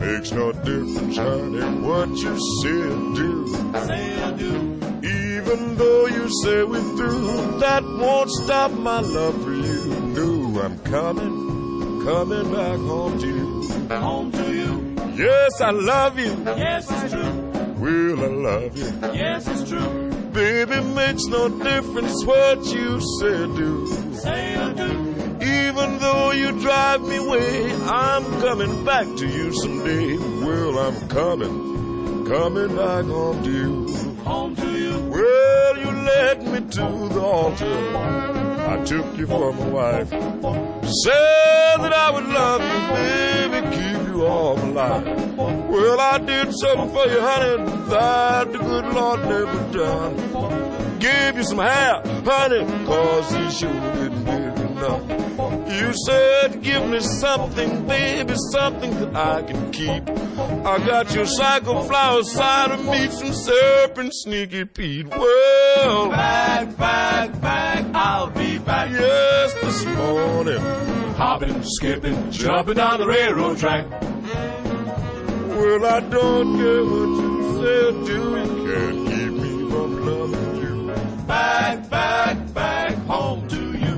Makes no difference, honey, what you say or do. Say or do. Even though you say we're through, that won't stop my love for you. No, I'm coming back home to you. Home to you. Yes, I love you. Yes, it's true. Will I love you? Yes, it's true. Baby, makes no difference what you say or do. Say or do. Even though you drive me away, I'm coming back to you someday. Well, I'm coming back home to you. Home to you. Well, you led me to the altar. I took you for my wife. Said that I would love you, baby, keep you all my life. Well, I did something for you, honey, that the good Lord never done. Gave you some hair, honey, cause he sure didn't give enough. You said, give me something, baby, something that I can keep. I got your cycle flower cider meat, some syrup and sneaky Pete. Well, Back, I'll be back. Yes, this morning. Hopping, skipping, jumping down the railroad track. Well, I don't care what you say or do. You can't keep me from loving you. Back, home to you.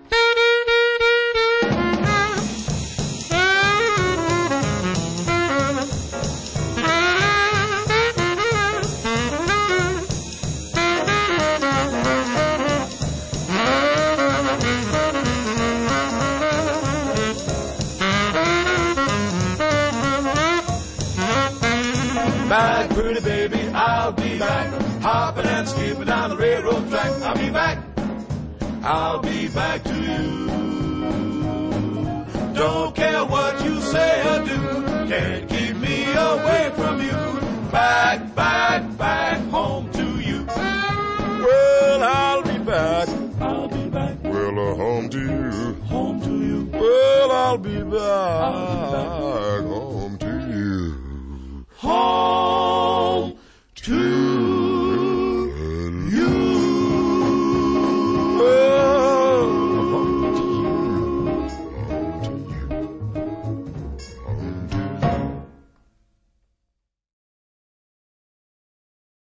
Back, pretty baby, I'll be back. Hopping and skipping down the railroad track. I'll be back. I'll be back to you. Don't care what you say or do. Can't keep me away from you. Back, home to you. Well, I'll be back. I'll be back. Well, home to you. Home to you. Well, I'll be back.